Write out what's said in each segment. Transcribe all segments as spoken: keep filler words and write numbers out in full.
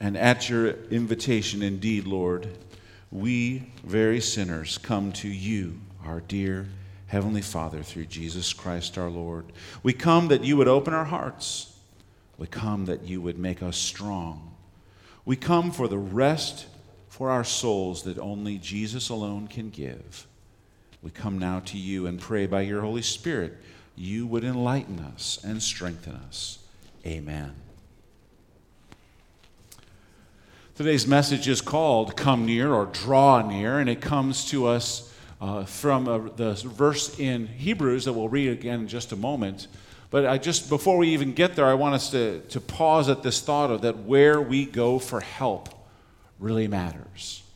And at your invitation, indeed, Lord, we, very sinners, come to you, our dear Heavenly Father, through Jesus Christ our Lord. We come that you would open our hearts. We come that you would make us strong. We come for the rest for our souls that only Jesus alone can give. We come now to you and pray by your Holy Spirit you would enlighten us and strengthen us. Amen. Today's message is called Come Near or Draw Near, and it comes to us uh, from uh, the verse in Hebrews that we'll read again in just a moment. But I just, before we even get there, I want us to, to pause at this thought of that where we go for help really matters.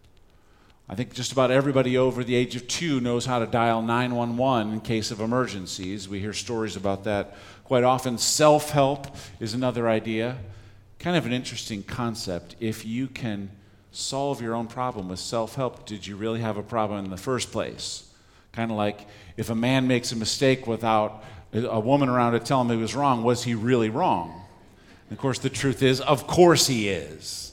I think just about everybody over the age of two knows how to dial nine one one in case of emergencies. We hear stories about that quite often. Self-help is another idea. Kind of an interesting concept. If you can solve your own problem with self-help, did you really have a problem in the first place? Kind of like if a man makes a mistake without a woman around to tell him he was wrong, was he really wrong? And of course, the truth is, of course he is.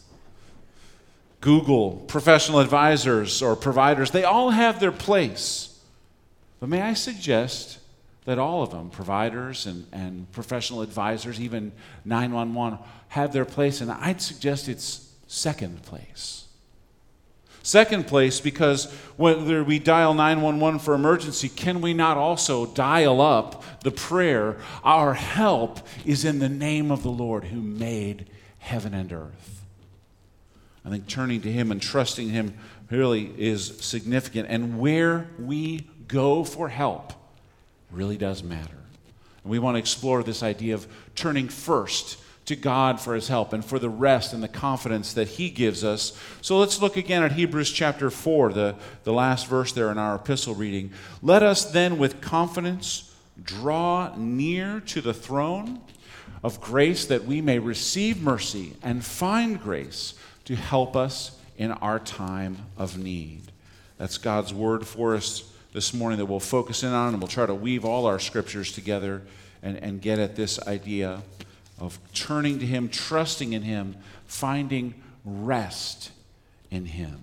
Google, professional advisors or providers, they all have their place. But may I suggest that all of them, providers and, and professional advisors, even nine one one, have their place, and I'd suggest it's second place. Second place because whether we dial nine one one for emergency, can we not also dial up the prayer, our help is in the name of the Lord who made heaven and earth. I think turning to him and trusting him really is significant, and where we go for help really does matter. And we want to explore this idea of turning first to God for his help and for the rest and the confidence that he gives us. So let's look again at Hebrews chapter four, the, the last verse there in our epistle reading. Let us then with confidence draw near to the throne of grace that we may receive mercy and find grace to help us in our time of need. That's God's word for us this morning that we'll focus in on, and we'll try to weave all our scriptures together and, and get at this idea of turning to him, trusting in him, finding rest in him.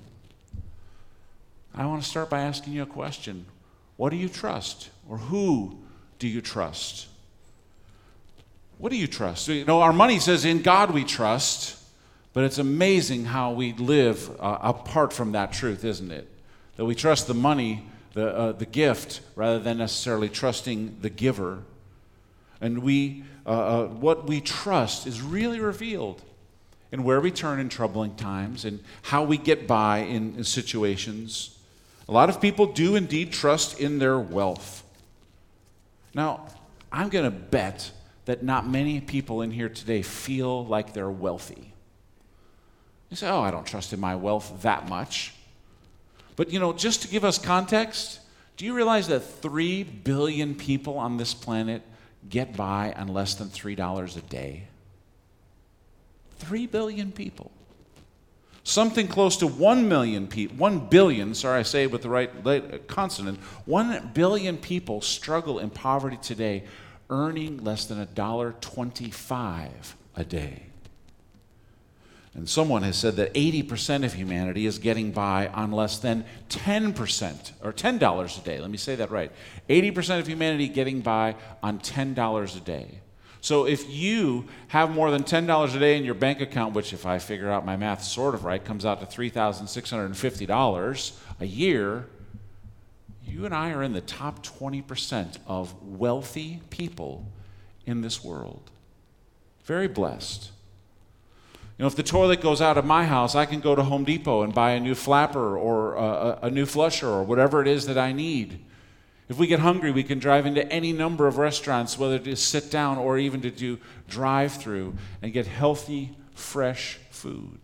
I want to start by asking you a question. What do you trust? Or who do you trust? What do you trust? You know, our money says in God we trust, but it's amazing how we live uh, apart from that truth, isn't it? That we trust the money, the uh, the gift, rather than necessarily trusting the giver. And we, uh, uh, what we trust is really revealed in where we turn in troubling times and how we get by in, in situations. A lot of people do indeed trust in their wealth. Now, I'm going to bet that not many people in here today feel like they're wealthy. You say, oh, I don't trust in my wealth that much. But, you know, just to give us context, do you realize that three billion people on this planet get by on less than three dollars a day? Three billion people. Something close to one million people, one billion, sorry, I say it with the right consonant, one billion people struggle in poverty today, earning less than one dollar and twenty-five cents a day. And someone has said that eighty percent of humanity is getting by on less than ten percent, or ten dollars a day. Let me say that right. eighty percent of humanity getting by on ten dollars a day. So if you have more than ten dollars a day in your bank account, which if I figure out my math sort of right, comes out to three thousand six hundred fifty dollars a year, you and I are in the top twenty percent of wealthy people in this world. Very blessed. You know, if the toilet goes out of my house, I can go to Home Depot and buy a new flapper or a, a new flusher or whatever it is that I need. If we get hungry, we can drive into any number of restaurants, whether to sit down or even to do drive-through and get healthy, fresh food.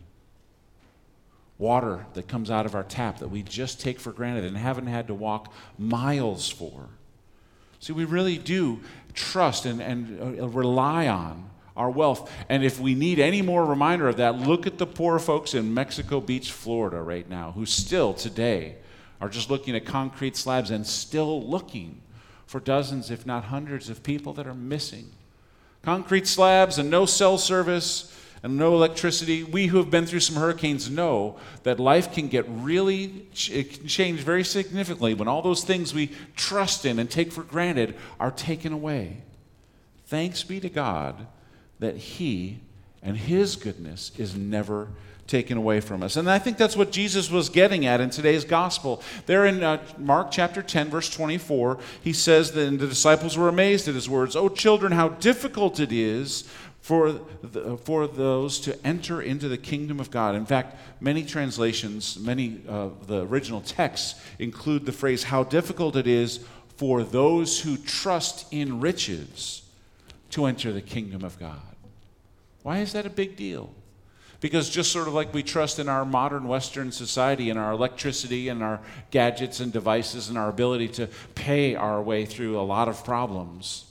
Water that comes out of our tap that we just take for granted and haven't had to walk miles for. See, we really do trust and, and uh, rely on our wealth. And if we need any more reminder of that, look at the poor folks in Mexico Beach, Florida right now, who still today are just looking at concrete slabs and still looking for dozens, if not hundreds, of people that are missing. Concrete slabs and no cell service and no electricity. We who have been through some hurricanes know that life can get really, it can change very significantly when all those things we trust in and take for granted are taken away. Thanks be to God that He and His goodness is never taken away from us. And I think that's what Jesus was getting at in today's gospel. There in uh, Mark chapter ten, verse twenty-four, He says that the disciples were amazed at His words. "Oh, children, how difficult it is for the, for those to enter into the kingdom of God." In fact, many translations, many of the original texts include the phrase, "how difficult it is for those who trust in riches to enter the kingdom of God." Why is that a big deal? Because just sort of like we trust in our modern Western society and our electricity and our gadgets and devices and our ability to pay our way through a lot of problems,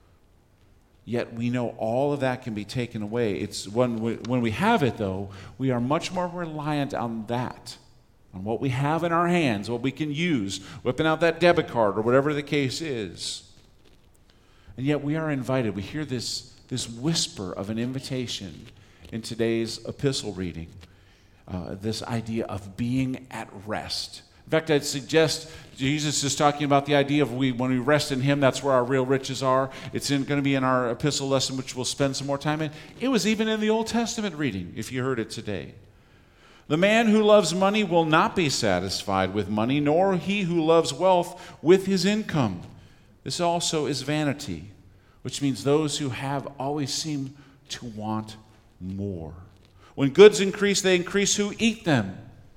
yet we know all of that can be taken away. It's when we, when we have it, though, we are much more reliant on that, on what we have in our hands, what we can use, whipping out that debit card or whatever the case is. And yet we are invited. We hear this, this whisper of an invitation in today's epistle reading, uh, this idea of being at rest. In fact, I'd suggest Jesus is talking about the idea of we when we rest in Him, that's where our real riches are. It's in, going to be in our epistle lesson, which we'll spend some more time in. It was even in the Old Testament reading, if you heard it today. "The man who loves money will not be satisfied with money, nor he who loves wealth with his income. This also is vanity," which means those who have always seem to want more. "When goods increase, they increase who eat them."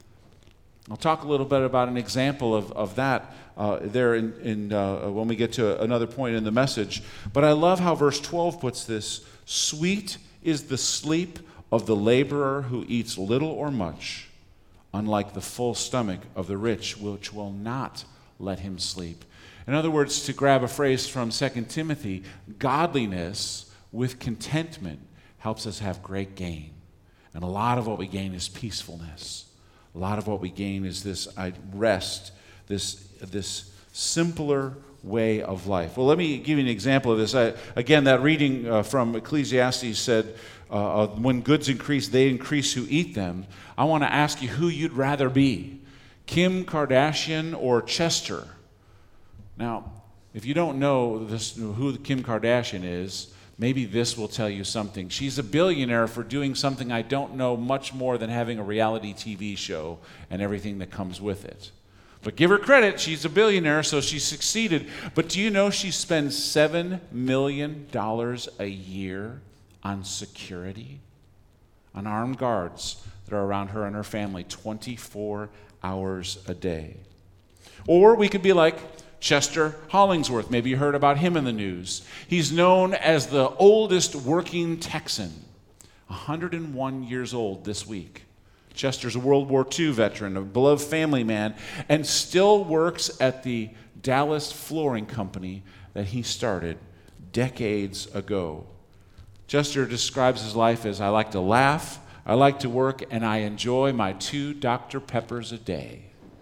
I'll talk a little bit about an example of, of that uh, there in, in uh, when we get to another point in the message. But I love how verse twelve puts this. "Sweet is the sleep of the laborer who eats little or much, unlike the full stomach of the rich, which will not let him sleep." In other words, to grab a phrase from Second Timothy, godliness with contentment helps us have great gain. And a lot of what we gain is peacefulness. A lot of what we gain is this rest, this, this simpler way of life. Well, let me give you an example of this. I, again, that reading uh, from Ecclesiastes said, uh, uh, when goods increase, they increase who eat them. I want to ask you who you'd rather be, Kim Kardashian or Chester? Now, if you don't know this, who Kim Kardashian is, maybe this will tell you something. She's a billionaire for doing something I don't know much more than having a reality T V show and everything that comes with it. But give her credit, she's a billionaire, so she succeeded. But do you know she spends seven million dollars a year on security? On armed guards that are around her and her family twenty-four hours a day. Or we could be like Chester Hollingsworth. Maybe you heard about him in the news. He's known as the oldest working Texan, one hundred one years old this week. Chester's a World War Two veteran, a beloved family man, and still works at the Dallas Flooring Company that he started decades ago. Chester describes his life as, "I like to laugh, I like to work, and I enjoy my two Doctor Peppers a day."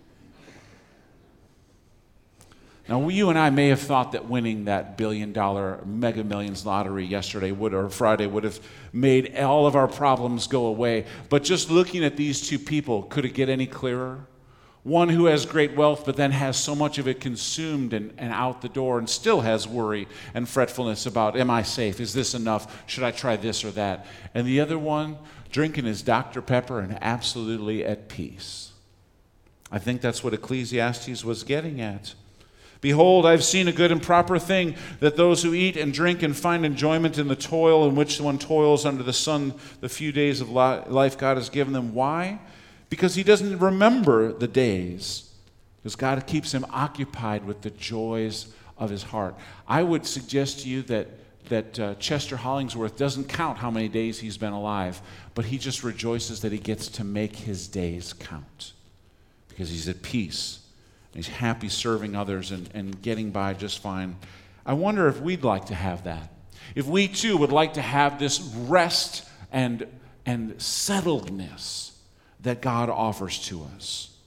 Now, you and I may have thought that winning that billion-dollar Mega Millions lottery yesterday would, or Friday would have made all of our problems go away. But just looking at these two people, could it get any clearer? One who has great wealth, but then has so much of it consumed and, and out the door, and still has worry and fretfulness about, am I safe? Is this enough? Should I try this or that? And the other one, drinking his Doctor Pepper and absolutely at peace. I think that's what Ecclesiastes was getting at. "Behold, I've seen a good and proper thing, that those who eat and drink and find enjoyment in the toil in which one toils under the sun the few days of life God has given them." Why? Because he doesn't remember the days. Because God keeps him occupied with the joys of his heart. I would suggest to you that, that uh, Chester Hollingsworth doesn't count how many days he's been alive, but he just rejoices that he gets to make his days count. Because he's at peace. He's happy serving others and, and getting by just fine. I wonder if we'd like to have that. If we too would like to have this rest and, and settledness that God offers to us.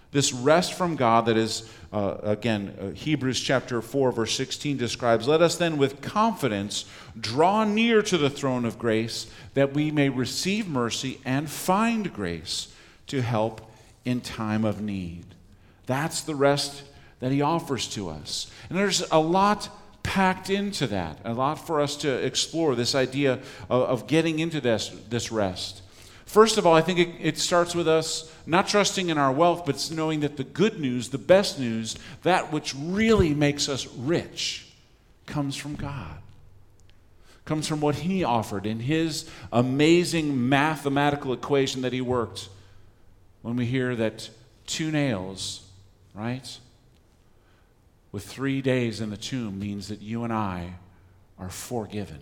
This rest from God that is, uh, again, uh, Hebrews chapter four, verse sixteen describes, "Let us then with confidence draw near to the throne of grace, that we may receive mercy and find grace to help in time of need." That's the rest that he offers to us. And there's a lot packed into that, a lot for us to explore, this idea of, of getting into this, this rest. First of all, I think it, it starts with us not trusting in our wealth, but it's knowing that the good news, the best news, that which really makes us rich, comes from God. Comes from what he offered in his amazing mathematical equation that he worked. When we hear that two nails, right, with three days in the tomb means that you and I are forgiven.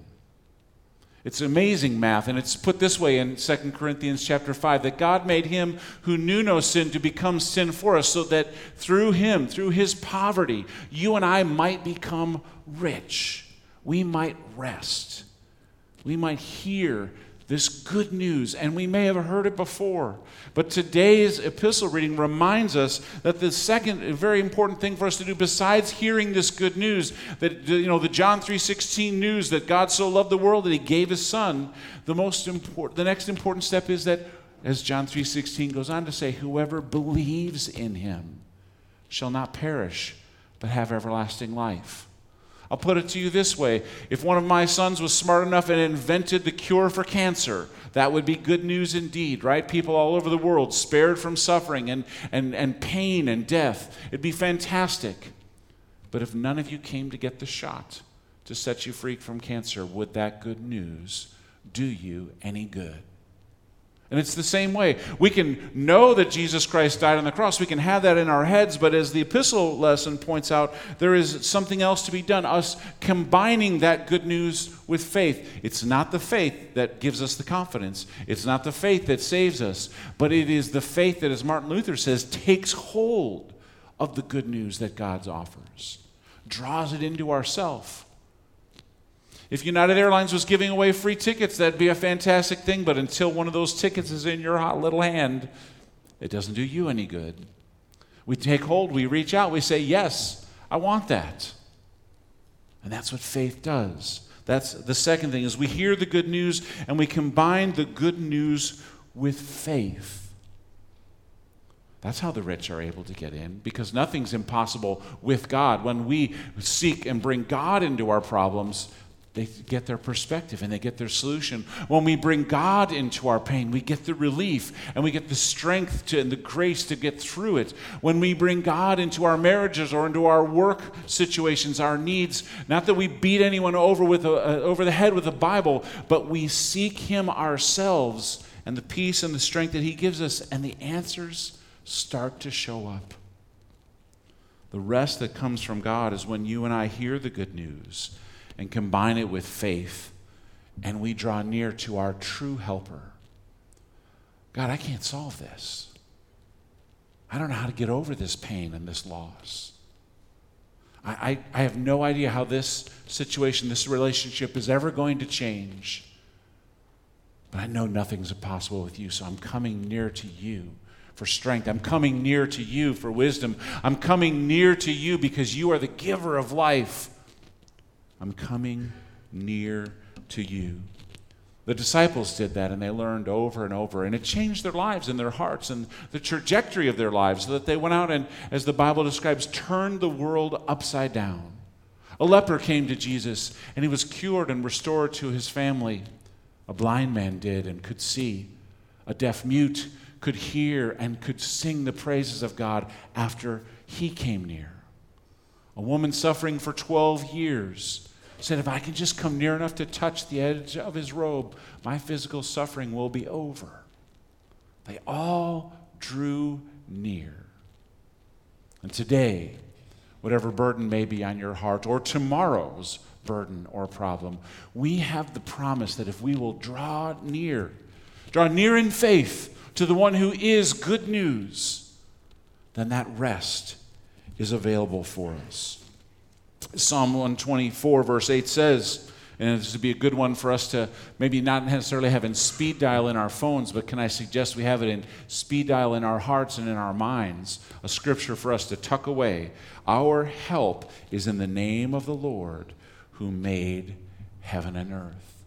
It's amazing math, and it's put this way in Second Corinthians chapter five, that God made him who knew no sin to become sin for us, so that through him, through his poverty, you and I might become rich. We might rest. We might hear this good news, and we may have heard it before. But today's epistle reading reminds us that the second very important thing for us to do, besides hearing this good news, that, you know, the John three sixteen news that God so loved the world that he gave his son, the most important, the next important step is that, as John three sixteen goes on to say, whoever believes in him shall not perish, but have everlasting life. I'll put it to you this way. If one of my sons was smart enough and invented the cure for cancer, that would be good news indeed, right? People all over the world spared from suffering and, and, and pain and death. It'd be fantastic. But if none of you came to get the shot to set you free from cancer, would that good news do you any good? And it's the same way. We can know that Jesus Christ died on the cross. We can have that in our heads, but as the epistle lesson points out, there is something else to be done, us combining that good news with faith. It's not the faith that gives us the confidence. It's not the faith that saves us, but it is the faith that, as Martin Luther says, takes hold of the good news that God offers, draws it into ourself. If United Airlines was giving away free tickets, that'd be a fantastic thing, but until one of those tickets is in your hot little hand, it doesn't do you any good. We take hold, we reach out, we say, yes, I want that. And that's what faith does. That's the second thing, is we hear the good news and we combine the good news with faith. That's how the rich are able to get in, because nothing's impossible with God. When we seek and bring God into our problems, they get their perspective and they get their solution. When we bring God into our pain, we get the relief and we get the strength to, and the grace to get through it. When we bring God into our marriages or into our work situations, our needs, not that we beat anyone over, with a, uh, over the head with a Bible, but we seek him ourselves and the peace and the strength that he gives us, and the answers start to show up. The rest that comes from God is when you and I hear the good news and combine it with faith, and we draw near to our true helper. God, I can't solve this. I don't know how to get over this pain and this loss. I, I, I have no idea how this situation, this relationship is ever going to change. But I know nothing's impossible with you, so I'm coming near to you for strength. I'm coming near to you for wisdom. I'm coming near to you because you are the giver of life. I'm coming near to you. The disciples did that, and they learned over and over, and it changed their lives and their hearts and the trajectory of their lives, so that they went out and, as the Bible describes, turned the world upside down. A leper came to Jesus, and he was cured and restored to his family. A blind man did and could see. A deaf mute could hear and could sing the praises of God after he came near. A woman suffering for twelve years said, if I can just come near enough to touch the edge of his robe, my physical suffering will be over. They all drew near. And today, whatever burden may be on your heart, or tomorrow's burden or problem, we have the promise that if we will draw near, draw near in faith to the one who is good news, then that rest is available for us. Psalm one twenty-four verse eight says, And this would be a good one for us to maybe not necessarily have in speed dial in our phones, but can I suggest we have it in speed dial in our hearts and in our minds, a scripture for us to tuck away. Our help is in the name of the Lord who made heaven and earth.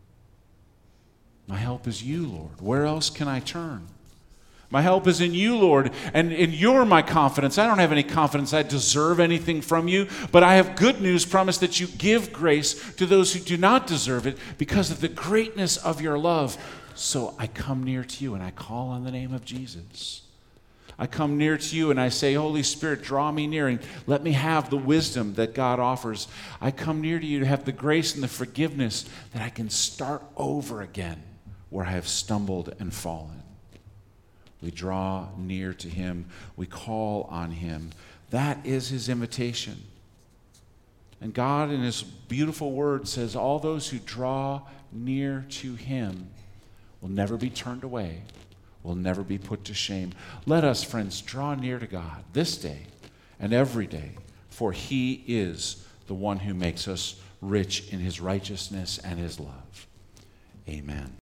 My help is you, Lord. Where else can I turn? My help is in you, Lord, and, and you're my confidence. I don't have any confidence I deserve anything from you, but I have good news, promise that you give grace to those who do not deserve it because of the greatness of your love. So I come near to you and I call on the name of Jesus. I come near to you and I say, Holy Spirit, draw me near and let me have the wisdom that God offers. I come near to you to have the grace and the forgiveness that I can start over again where I have stumbled and fallen. We draw near to him. We call on him. That is his invitation. And God in his beautiful word says all those who draw near to him will never be turned away, will never be put to shame. Let us, friends, draw near to God this day and every day, for he is the one who makes us rich in his righteousness and his love. Amen.